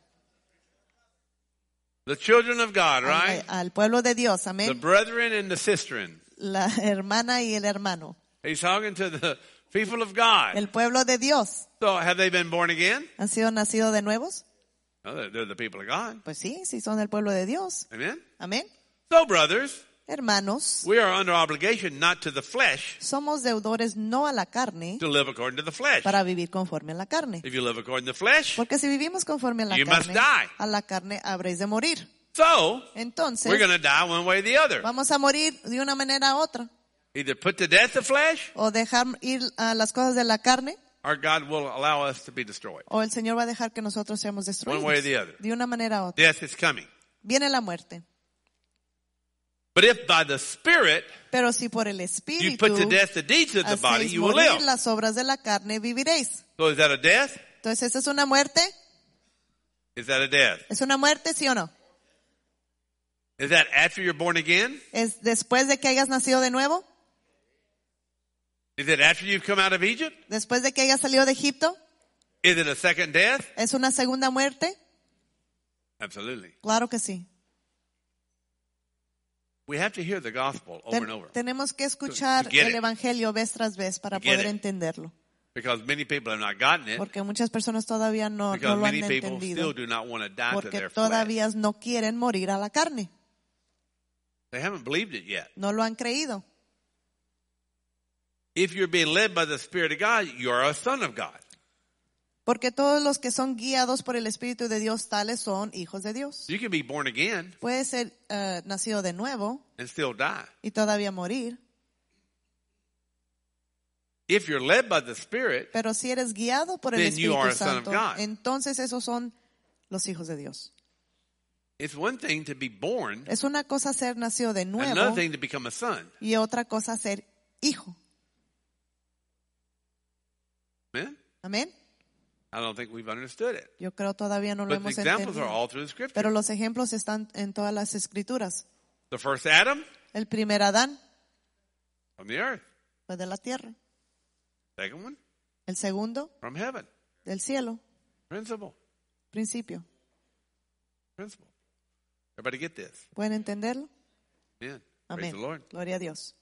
The children of God, Al, right? al pueblo de Dios, The amén. brethren and the sistren. La hermana y el hermano. He's talking to the people of God. El pueblo de Dios. So have they been born again? ¿Han sido nacidos de nuevos? No, they're, they're the people of God. Pues sí, sí son del pueblo de Dios. Amen? Amén. So brothers, Hermanos, we are under obligation not to the flesh somos deudores no a la carne to live according to the flesh. para vivir conforme a la carne. If you live according to the flesh, Porque si vivimos conforme a la You must carne, die. a la carne habréis de morir. so Entonces, we're going to die one way or the other. vamos a morir de una manera u otra. Either put to death the flesh, O dejar ir a las cosas de la carne, or God will allow us to be destroyed. o el Señor va a dejar que nosotros seamos destruidos. One way or the other. De una manera u otra. Death is coming. Viene la muerte. But if by the Spirit Pero si por el you Espíritu put to death the deeds of the body, hacéis you will morir live. las obras de la carne, viviréis. So is that a death? Entonces, ¿esa es una muerte? Is that a death? ¿Es una muerte, sí o no? Is that after you're born again? ¿Es después de que hayas nacido de nuevo? Is it after you've come out of Egypt? ¿Después de que hayas salido de Egipto? Is it a second death? ¿Es una segunda muerte? Absolutely. Claro que sí. We have to hear the gospel over Ten- and over. tenemos que escuchar To- to get el it. Evangelio vez tras vez para To get poder it. entenderlo. Because many people have not gotten it. Porque muchas personas todavía no, no Because lo han many people entendido. still do not want to die to Porque their flesh. todavía no quieren morir a la carne. They haven't believed it yet. No lo han creído. If you're being led by the Spirit of God, you are a son of God. Porque todos los que son guiados por el Espíritu de Dios, tales son hijos de Dios. You can be born again Puede ser eh, nacido de nuevo and still die. y todavía morir. If you're led by the Spirit, Pero si eres guiado por el Then you are Espíritu a son of Santo, God. entonces esos son los hijos de Dios. it's one thing to be born, Es una cosa ser nacido de another nuevo thing to become a son. y otra cosa ser hijo. Amen? Amén. I don't think we've understood it. Yo creo todavía no lo But the hemos examples are entendido. all through the Scripture. Pero los ejemplos están en todas las escrituras. The first Adam, El primer Adán from the earth. fue de la tierra. Second one, El segundo, from heaven. del cielo. Principle. Principio. Principle. Everybody get this? ¿Pueden entenderlo? Amen. Praise Amén. the Lord. Gloria a Dios.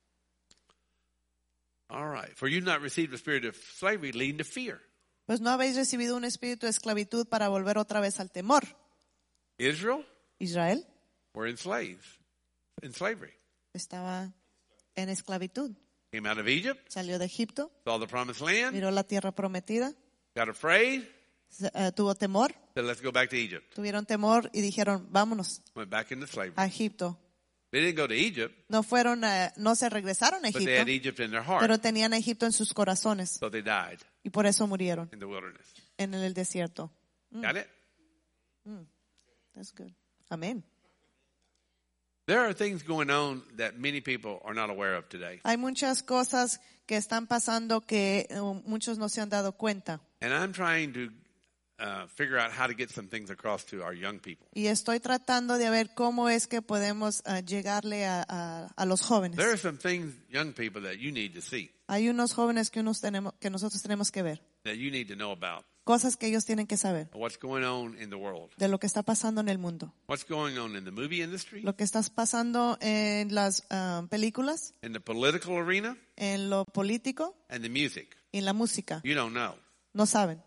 All right. For you not received the spirit of slavery leading to fear. Pues no habéis recibido un espíritu de esclavitud para volver otra vez al temor. Israel Israel were enslaved, in slavery. estaba en esclavitud. Came out of Egypt, Salió de Egipto, saw the promised land, miró la tierra prometida, got afraid, se- eh, tuvo temor, said, let's go back to Egypt. tuvieron temor y dijeron, vámonos Went back into slavery. a Egipto. They didn't go to Egypt, No fueron, a- no se regresaron a but they had Egipto, Egypt in their heart. pero tenían a Egipto en sus corazones So they died y por eso murieron in the wilderness. en el desierto. Got it? That's good. Amén. There are things going on that many people are not aware of today. Hay muchas cosas que están pasando que eh, muchos no se han dado cuenta. And I'm trying to uh, figure out how to get some things across to our young people. Y estoy tratando de ver cómo es que podemos eh, llegarle a, a, a los jóvenes. There are some things, young people, that you need to see, Hay unos jóvenes que, unos tenemos, que nosotros tenemos que ver. that you need to know about. Cosas que ellos tienen que saber What's going on in the world. de lo que está pasando en el mundo. What's going on in the movie industry, Lo que está pasando en las ah, películas, in the political arena, en lo político and the music. y en la música. You don't know, No saben.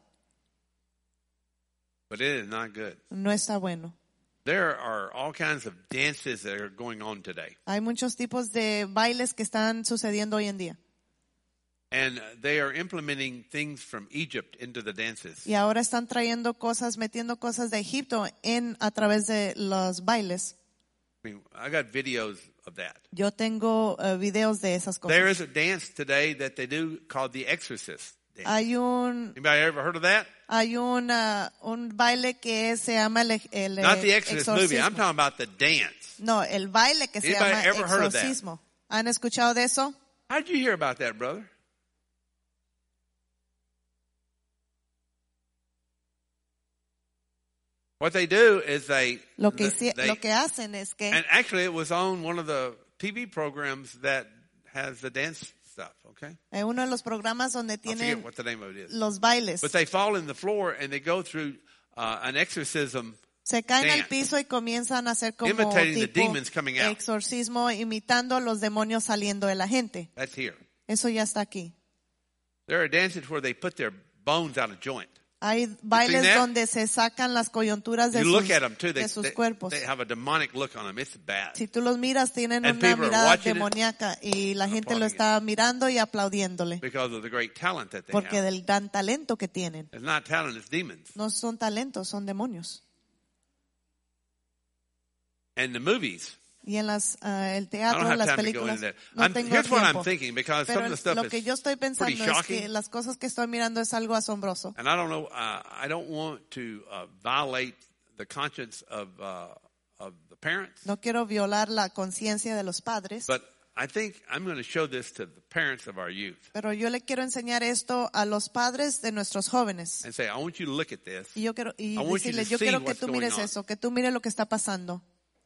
but it is not good. No está bueno. There are all kinds of dances that are going on today. Hay muchos tipos de bailes que están sucediendo hoy en día. And they are implementing things from Egypt into the dances. Y ahora están trayendo cosas, metiendo cosas de Egipto en a través de los bailes. I mean, I got videos of that. Yo tengo eh, videos de esas cosas. There is a dance today that they do called the Exorcist dance. Hay un Anybody ever heard of that? hay una, un baile que se llama el, el Not the eh, Exorcist movie. I'm exorcismo. talking about the dance. No, el baile que se Anybody llama ever heard of that? exorcismo. ¿Han escuchado de eso? How did you hear about that, brother? What they do is they, Lo que, hici- they lo que hacen es que and actually it was on one of the T V programs that has the dance stuff, okay? en uno de los programas donde I forget tienen what the name of it is. los bailes, But they fall in the floor and they go through uh, an exorcism. se caen al dance. piso y comienzan a hacer como Imitating the tipo demons coming out. exorcismo, imitando a los demonios saliendo de la gente. That's here. Eso ya está aquí. There are dances where they put their bones out of joint. Hay bailes that? donde se sacan las coyunturas de You sus, look at them too. They, de sus they, cuerpos. they have a demonic look on them. It's bad. Si tú los miras, tienen And una people are mirada watching it demoníaca y la gente lo applauding está mirando y aplaudiéndole Because of the great talent that they porque have. del gran talento que tienen. It's not talent, it's demons. No son talentos, son demonios. And the movies. Y en las, ah, el I don't teatro, have las time to go películas, into that. no I'm, tengo here's what I'm tiempo. thinking because Pero some of the stuff lo que yo is estoy pretty pensando es shocking. que las cosas que estoy mirando es algo asombroso. And I don't know, uh, I don't want to uh, violate the conscience of, uh, of the parents. No quiero violar la conciencia de los padres, But I think I'm going to show this to the parents of our youth pero yo le quiero enseñar esto a los padres de nuestros jóvenes. and say, I want you to look at this. Y yo quiero y I want you decirle, to yo see quiero que what's tú going mires on. eso, que tú mires lo que está pasando.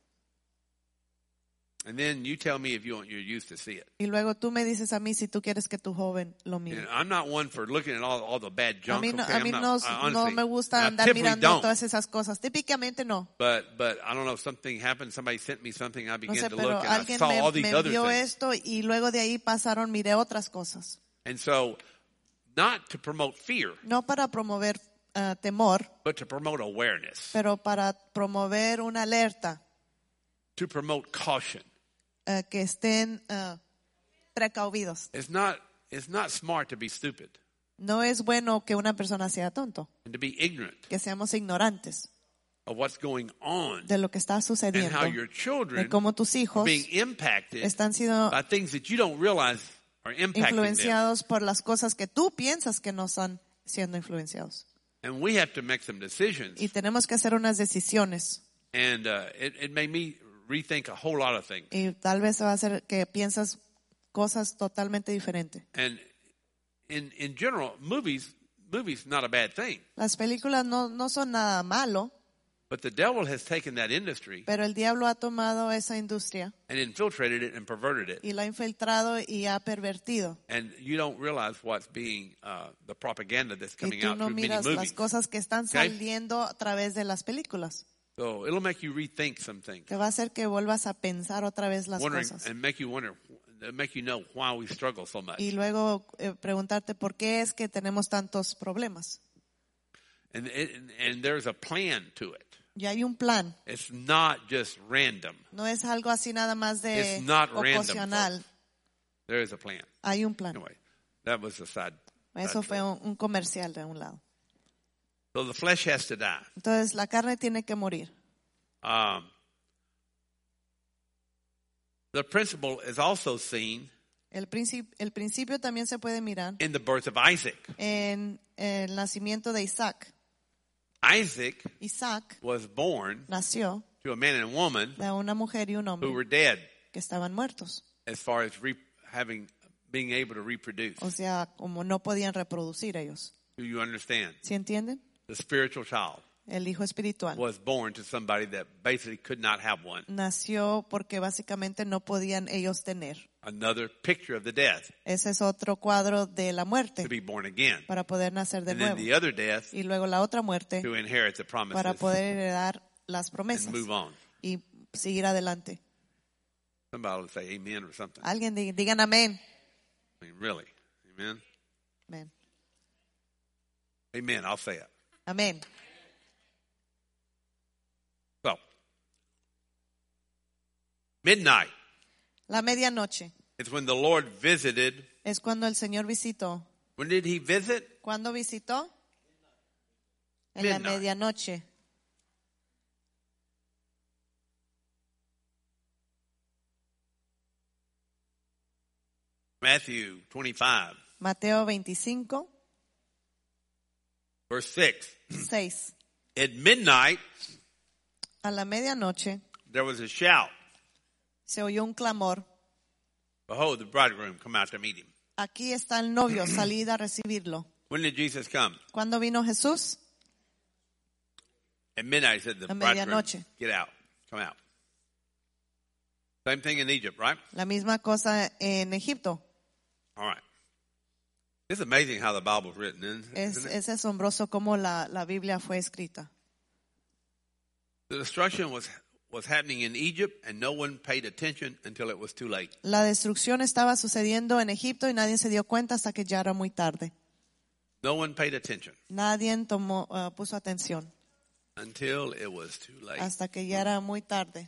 And then you tell me if you want your youth to see it. Y luego tú me dices a mí si tú quieres que tu joven lo And mire. I'm not one for looking at all, all the bad A junk. mí no, okay? a I'm mí not, no, I no honestly, me gusta and I andar typically mirando don't. todas esas cosas. Típicamente no. But but I don't know. Something happened. Somebody sent me something. I No began sé, to pero look, and I alguien saw me, all these me other envió things. esto y luego de ahí pasaron, miré otras cosas. And so, not to promote fear, No para promover ah, temor, but to promote awareness, pero para promover una alerta, to promote caution. ah, que estén ah, precauidos. It's not it's not smart to be stupid No es bueno que una persona sea tonto, and to be ignorant que seamos ignorantes of what's going on de lo que está and sucediendo, how your children de cómo tus are hijos being impacted están siendo by things that you don't realize are impacting them. influenciados por las cosas que tú piensas que no están siendo influenciados. And we have to make some decisions. Y tenemos que hacer unas decisiones. And uh, it, it made me rethink a whole lot of things. Y tal vez va a hacer que piensas cosas totalmente diferentes. And in in general, movies movies not a bad thing, Las películas no, no son nada malo, But the devil has taken that industry Pero el diablo ha tomado esa industria and infiltrated it and perverted it. y la ha infiltrado y ha pervertido. And you don't realize what's being, uh, the propaganda that's Y coming tú out no through many miras movies. las cosas que están Okay. saliendo a través de las películas. So it'll make you rethink some things. Te va a hacer que vuelvas a pensar otra vez las Wondering, cosas. and make you wonder, make you know why we struggle so much. Y luego eh, preguntarte por qué es que tenemos tantos problemas. And, and, and there's a plan to it. Y hay un plan. It's not just random. No es algo así nada más de It's not random, ocasional. folks. There is a plan. Hay un plan. Anyway, that was the side. Eso side fue track. un, un comercial de un lado. So the flesh has to die. Entonces la carne tiene que morir. Um, the principle is also seen El principio, el principio también se puede mirar in the birth of Isaac. en el nacimiento de Isaac. Isaac Isaac was born nació to a man and a woman de una mujer y un who hombre were dead que estaban muertos. as far as re- having being able to reproduce. O sea, como no podían reproducir ellos. Do you understand? ¿Sí entienden? The spiritual child El hijo espiritual was born to somebody that basically could not have one. nació porque básicamente no podían ellos tener. Another picture of the death, Ese es otro cuadro de la muerte to be born again. para poder nacer de And then nuevo. the other death, Y luego la otra muerte to inherit the promises para poder heredar las and promesas move on. y seguir adelante. Somebody will say amen or something. Alguien diga, digan amén. I mean, really. Amen? Amén. Amen. I'll say it. Amén. So, midnight La medianoche is when the Lord visited. es cuando el Señor visitó. When did he visit? ¿Cuándo visitó? En la Midnight. medianoche. Matthew twenty-five, Mateo veinticinco, verse six. seis. At midnight, A la medianoche there was a shout. se oyó un clamor. Behold, the bridegroom come out to meet him. Aquí está el novio, salid a recibirlo. When did Jesus come? ¿Cuándo vino Jesús? At midnight, he said, the A bridegroom, medianoche. get out, come out. Same thing in Egypt, right? La misma cosa en Egipto. All right. It's amazing how the Bible's written, isn't Es, it? es asombroso cómo la, la Biblia fue escrita. The destruction was was happening in Egypt, and no one paid attention until it was too late. La destrucción estaba sucediendo en Egipto y nadie se dio cuenta hasta que ya era muy tarde. No one paid attention Nadie tomó, uh, puso atención until it was too late. hasta que ya era muy tarde.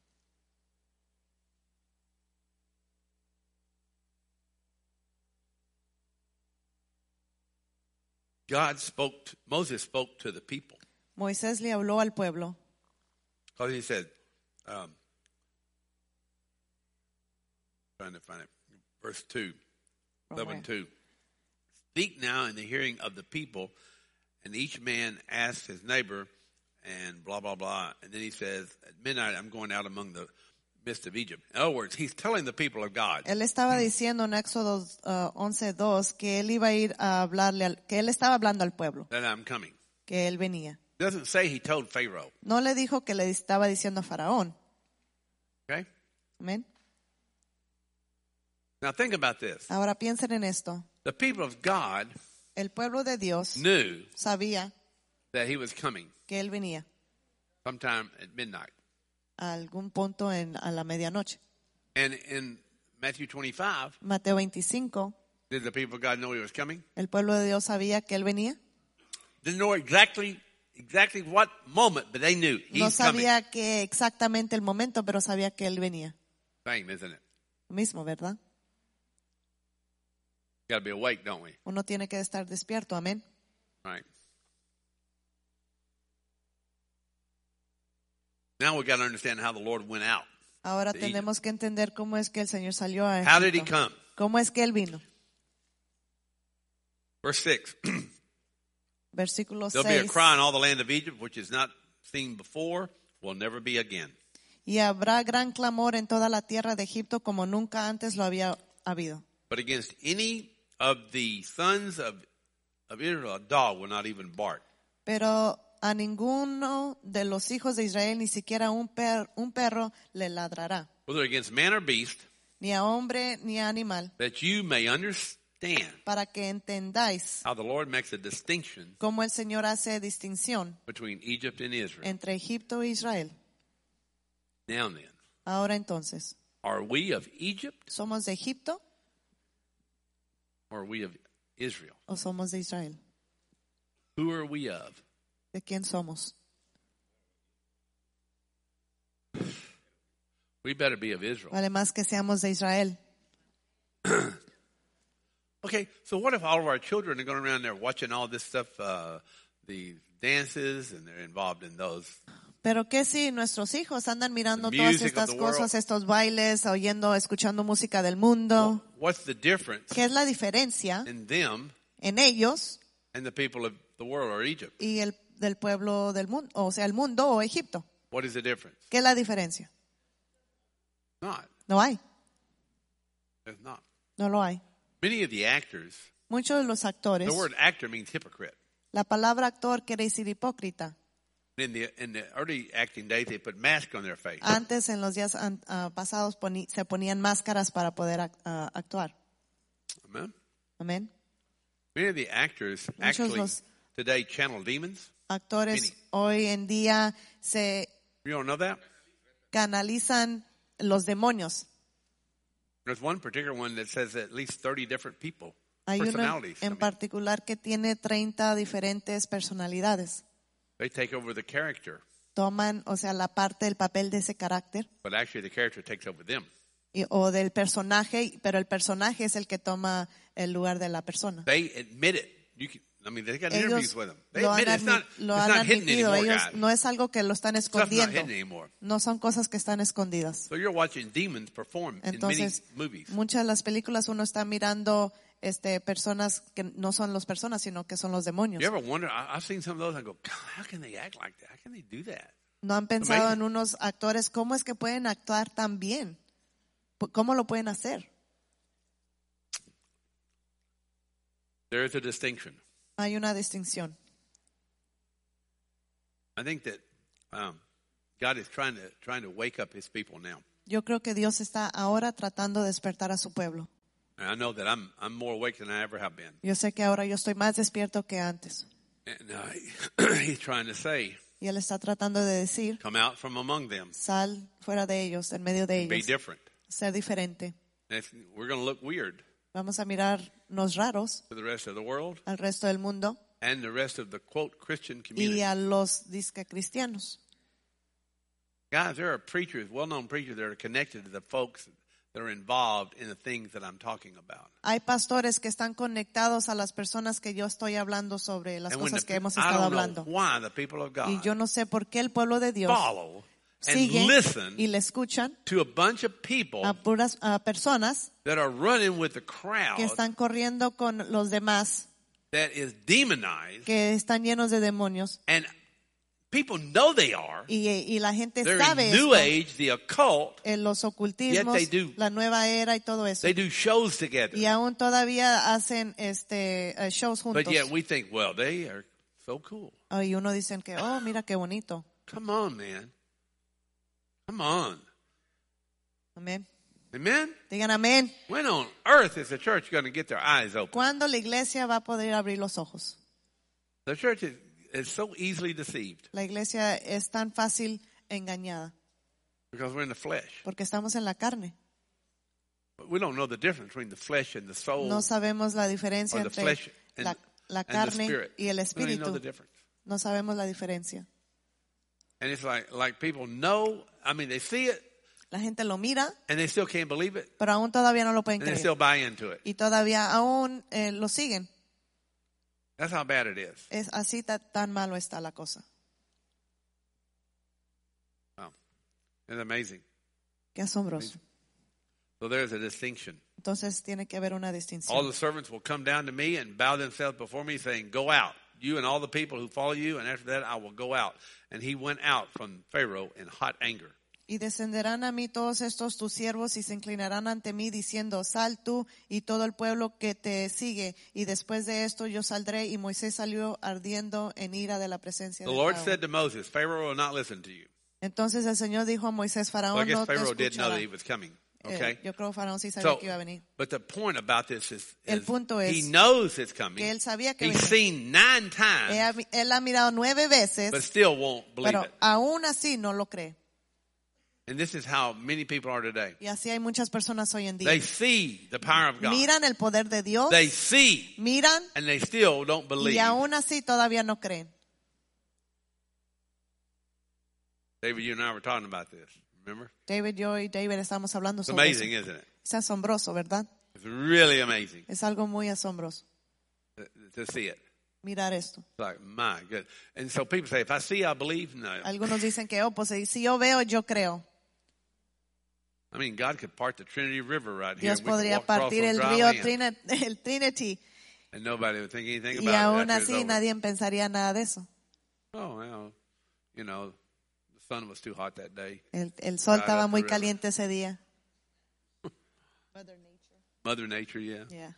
God spoke, to, Moses spoke to the people. Moisés le habló al pueblo Because he said, um, trying to find it, verse two, From eleven where? two. Speak now in the hearing of the people, and each man asks his neighbor, and blah, blah, blah. And then he says, at midnight I'm going out among the midst of Egypt. In other words, he's telling the people of God. Él estaba diciendo en Éxodo uh, once dos que él iba a ir a hablarle, al, que él estaba hablando al pueblo, That I'm coming. que él venía. Doesn't say he told Pharaoh. No le dijo que le estaba diciendo a Faraón. Okay? Amén. Now think about this. Ahora piensen en esto. The people of God El pueblo de Dios knew sabía that he was coming que él venía sometime at midnight. a algún punto en, a la medianoche. And in Matthew twenty-five, Mateo veinticinco, did the people of God know he was coming? el pueblo de Dios sabía que él venía. Didn't know exactly exactly what moment, but they knew he's No coming. sabía que exactamente el momento, pero sabía que él venía. Same, isn't it? Lo mismo, ¿verdad? Got to be awake, don't we? Uno tiene que estar despierto, amén. Right. Now we got to understand how the Lord went out. Ahora De Egypt. tenemos que entender cómo es que el Señor salió a How did he Egipto. come? ¿Cómo es que él vino? Verse six. Versículo There'll be a seis. cry in all the land of Egypt, which is not seen before, will never be again. Y habrá gran clamor en toda la tierra de Egipto como nunca antes lo había habido. But against any of the sons of, of Israel, a dog will not even bark. Pero a ninguno de los hijos de Israel ni siquiera un, per, un perro le ladrará, whether against man or beast, ni a hombre ni a animal, that you may understand para que entendáis how the Lord makes a distinction cómo el Señor hace distinción between Egypt and Israel. entre Egipto e Israel. Now then, Ahora entonces, are we of Egypt ¿somos de Egipto or are we of Israel? o somos de Israel? Who are we of? ¿De quién somos? We better be of Israel. Vale más que seamos de Israel. Okay, so what if all of our children are going around there watching all this stuff, uh, the dances, and they're involved in those? Pero qué si nuestros hijos andan mirando The todas music of estas the cosas, world. estos bailes, oyendo, escuchando música del mundo. What's the difference ¿Qué es la diferencia in them en ellos and the people of the world or Egypt? y el del pueblo del mundo, o sea, el mundo o Egipto? What is the difference? ¿Qué es la diferencia? Not. No hay, There's not. no lo hay. Many of the actors, Muchos de los actores, the word actor means hypocrite. la palabra actor quiere decir hipócrita. In the in the early acting days, they put mask on their face. Antes, en los días an- ah, pasados, poni- se ponían máscaras para poder ac- ah, actuar. Amen. Amén. Many of the actors Muchos actually los- today channel demons. Actores Many. hoy en día se You don't know that? canalizan los demonios. There's one particular one that says at least thirty different people, Hay uno personalities. I en mean, particular que tiene treinta diferentes personalidades. they take over the character, Toman, o sea, la parte del papel de ese carácter but actually the character takes over them. y- o del personaje, pero el personaje es el que toma el lugar de la persona. They admit it. You can, I mean, they got interviews Ellos with them. They lo han, admit it. It's not, admi- lo it's han not hidden admitido. anymore, Ellos guys. no es algo que lo están Stuff's not escondiendo. hidden anymore. No son cosas que están escondidas. So you're watching demons perform Entonces, in many movies. muchas de las películas uno está mirando este personas que no son las personas, sino que son los demonios. You ever wonder? I, I've seen some of those. I go, God, how can they act like that? How can they do that? No han pensado Amazing. en unos actores, ¿cómo es que pueden actuar tan bien? ¿Cómo lo pueden hacer? There is a distinction. Hay una distinción. I think that um, God is trying to trying to wake up His people now. Yo creo que Dios está ahora tratando de despertar a su pueblo. And I know that I'm I'm more awake than I ever have been. Yo sé que ahora yo estoy más despierto que antes. And uh, He's trying to say, Y Él está tratando de decir, come out from among them, sal fuera de ellos, en medio de be ellos, different. ser diferente. And if we're going to look weird Vamos a mirarnos raros to the rest of the world al resto del mundo and the rest of the quote Christian y community. a los disque cristianos. Guys, there are preachers, well-known preachers that are connected to the folks that are involved in the things that I'm talking about. Hay pastores que están conectados a las personas que yo estoy hablando sobre las And when cosas the que pe- hemos I estado don't know hablando. why the people of Y God yo no sé por qué el pueblo de Dios follow and sigue listen y le escuchan to a bunch of people a puras a personas that are running with the que crowd están corriendo con los demás, that is demonized, que están llenos de demonios. and people know they are. Y, y la gente They're sabe in New esto, Age, the occult. en los ocultismos, Yet they do. la nueva era y todo eso. They do shows together. Y aún todavía hacen este eh, shows juntos. But yet we think, well, they are so cool. Oh, y uno dicen que, oh, mira qué bonito. Come on, man. Come on. Amén. Amen? Digan amén. When on earth is the church going to get their eyes open? ¿Cuándo la iglesia va a poder abrir los ojos? The church is, is so easily deceived La iglesia es tan fácil engañada because we're in the flesh. porque estamos en la carne. But we don't know the difference between the flesh and the soul No sabemos la diferencia or the entre flesh and, la, la and the carne spirit. y el We don't even know the espíritu. difference. No sabemos la diferencia. And it's like, like people know, I mean, they see it La gente lo mira, and they still can't believe it pero aún todavía no lo pueden and they creer. still buy into it. Y todavía aún eh, lo siguen. That's how bad it is. Es así ta- tan malo está la cosa. Wow. It's amazing. Qué asombroso. So there's a distinction. Entonces tiene que haber una All distinción. the servants will come down to me and bow themselves before me, saying, go out, you and all the people who follow you, and after that I will go out. And he went out from Pharaoh in hot anger. Y descenderán a mí todos estos tus siervos y se inclinarán ante mí diciendo, sal tú y todo el pueblo que te sigue. Y después de esto yo saldré. Y Moisés salió ardiendo en ira de la presencia The de Lord Faraón. said to Moses, Pharaoh will not listen to you. Entonces el Señor dijo a Moisés, Well, I Faraón guess no te Pharaoh did know escuchará. that he was coming. Eh, Okay? yo creo que Faraón sí sabía So, que iba a venir. but the point about this is, El is punto he es knows it's coming. que él sabía que He's venía. seen nine times, Él, ha- él ha mirado nueve veces, but still won't believe pero it. aún así no lo cree. And this is how many people are today. Y así hay muchas personas hoy en día. They see the power of God. Miran el poder de Dios, They see, miran and they still don't believe. y aún así todavía no creen. David, you and I were talking about this. Remember? David, yo y David estamos hablando It's sobre eso. amazing, isn't it? Es asombroso, ¿verdad? It's really amazing Es algo muy asombroso to, to see it. mirar esto. It's like, my good. And so people say, if I see, I believe. No. Algunos dicen que, oh, pues si yo veo, yo creo. I mean, God could part the Trinity River right here. Dios and we could podría walk across partir on el dry río land, Trini- el Trinity and nobody would think anything y about aún it. after it's así over. nadie pensaría nada de eso. Oh, well, you know, the sun was too hot that day. El, el sol Right estaba up the muy river. caliente ese día. Mother Nature, yeah. Yeah.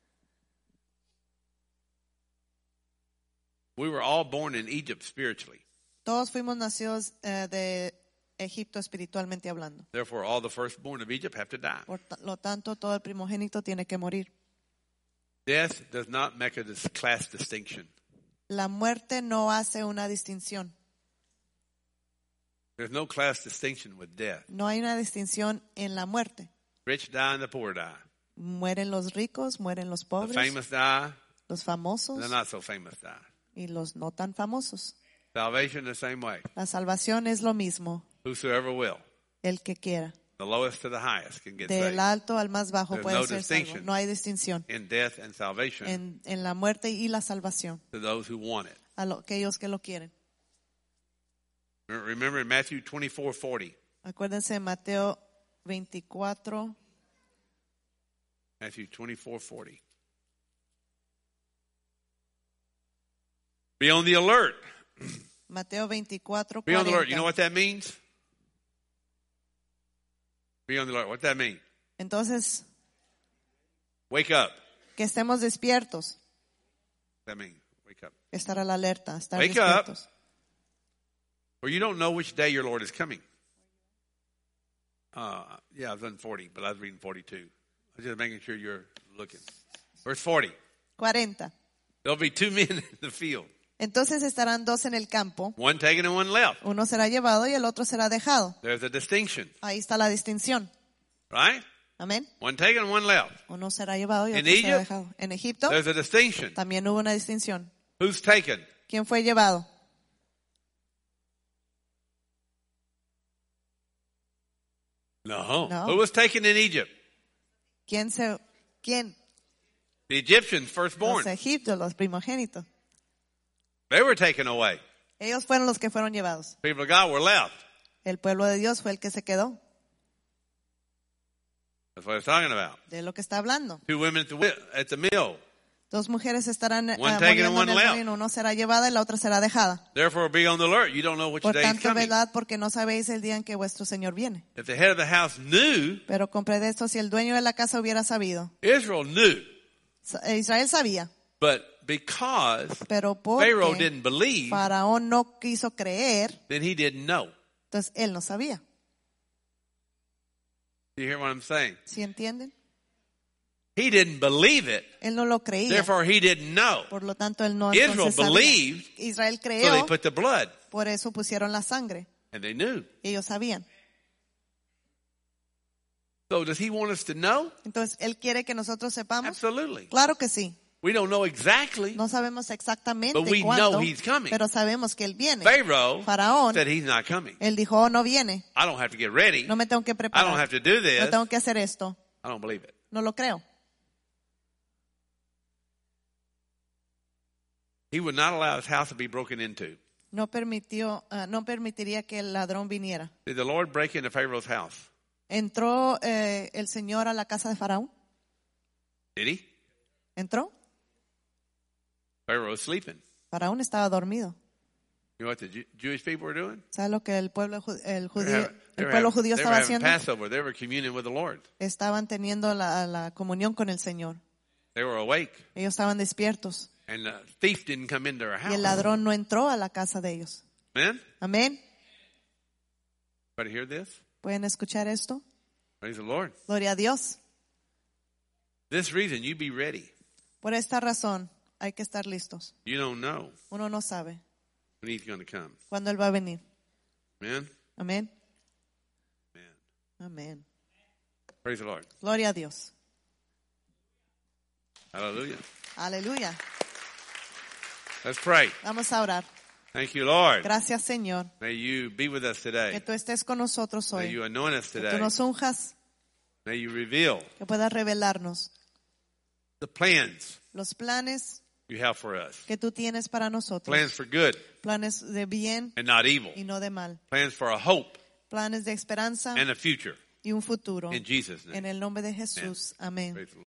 We were all born in Egypt spiritually. Todos fuimos nacidos eh, de Egipto espiritualmente hablando. Therefore, all the firstborn of Egypt have to die. Por ta- lo tanto, todo el primogénito tiene que morir. Death does not make a dis- class distinction. La muerte no hace una distinción. There's no class distinction with death. No hay una distinción en la muerte. Rich die and the poor die. Mueren los ricos, mueren los The pobres, famous die, los famosos the not so famous die. y los no tan famosos. Salvation the same way. La salvación es lo mismo, Whosoever will. el que quiera. The lowest to the highest can get Del saved. alto al más bajo There's puede no ser salvo. distinction. No hay distinción In death and salvation en, en la muerte y la salvación to those who want it. a lo- aquellos que lo quieren. Remember in Matthew twenty-four forty. Acuérdense de Mateo veinticuatro, Matthew twenty-four forty. Be on the alert. Mateo veinticuatro, Be on the alert. You cuarenta. know what that means? Be on the alert. What that mean? Entonces, Wake up. que estemos despiertos, That mean wake up. estar a la alerta, estar Wake up. despiertos. For you don't know which day your Lord is coming. Uh, yeah, I was on forty, but I was reading forty-two. I was just making sure you're looking. Verse forty. cuarenta. There'll be two men in the field. Entonces estarán dos en el campo, One taken and one left. uno será llevado y el otro será dejado. There's a distinction, Ahí está la distinción. right? Amén. One taken and one left. Uno será llevado y In otro será Egypt, dejado. En Egipto There's a distinction. también hubo una distinción. Who's taken? ¿Quién fue llevado? No. No. Who was taken in Egypt? ¿Quién se, quién? The Egyptians, firstborn. Los egipcios, los primogénitos. They were taken away. Ellos fueron los que fueron llevados. People of God were left. El pueblo de Dios fue el que se quedó. That's what it's talking about. De lo que está hablando. Two women at the, wi- at the mill. Dos mujeres estarán eh, One taken and moliendo en one el left. molino. Uno será llevada y la otra será dejada. Therefore, be on the alert. You don't know which Por day is tanto, coming. velad porque no sabéis el día en que vuestro Señor viene. If the head of the house knew, Pero comprende esto, si el dueño de la casa hubiera sabido. Israel knew. Sa- Israel sabía, But because pero Pharaoh porque didn't believe, Faraón no quiso creer, then he didn't know. entonces él no sabía. Do you hear what I'm saying? ¿Sí entienden? He didn't believe it. Él no lo creía. Therefore, he didn't know. Por lo tanto, él no Israel entonces sabía. believed, Israel So they creó, put the blood. por eso pusieron la sangre. And they knew. Ellos sabían. So does he want us to know? Entonces, ¿él quiere que nosotros sepamos? Absolutely. Claro que sí. We don't know exactly. No sabemos exactamente But we cuándo, know he's coming. pero sabemos que él viene. Pharaoh Faraón, said he's not coming. él dijo, oh, no viene. I don't have to get ready. No me tengo que I don't preparar. have to do No this. tengo que hacer esto. I don't believe it. No lo creo. He would not allow his house to be broken into. No permitió, ah, no permitiría que el ladrón viniera. Did the Lord break into Pharaoh's house? ¿Entró eh, el Señor a la casa de Faraón? Did he? ¿Entró? Pharaoh was sleeping. Faraón estaba dormido. You know what the Jew- Jewish people were doing? ¿Sabes lo que el pueblo, ju- el They were judío, having- they el were pueblo having- judío they were estaba having haciendo? Passover. They were communing with the Lord. Estaban teniendo la, la comunión con el Señor. They were awake. Ellos estaban despiertos. And the thief didn't come into our Y el house. ladrón no entró a la casa de ellos. Amen? Amén. Everybody hear this? ¿Pueden escuchar esto? Praise the Lord. Gloria a Dios. This reason, you be ready. Por esta razón hay que estar listos. You don't know Uno no sabe when he's going to come. cuándo Él va a venir. Amen? Amén. Amen. Amén. Praise the Lord. Gloria a Dios. Hallelujah. Aleluya. Let's pray. Vamos a orar. Thank you, Lord. Gracias, Señor. May you be with us Que today. tú estés con nosotros May hoy. you anoint us Que tú today. nos unjas. May you reveal Que puedas revelarnos the plans los planes you have for us. que tú tienes para nosotros. Plans for good Planes de bien and not evil. y no de mal. Plans for a hope Planes de esperanza and a future. y un futuro. In Jesus' En name. el nombre de Jesús. Amén. Praise the Lord.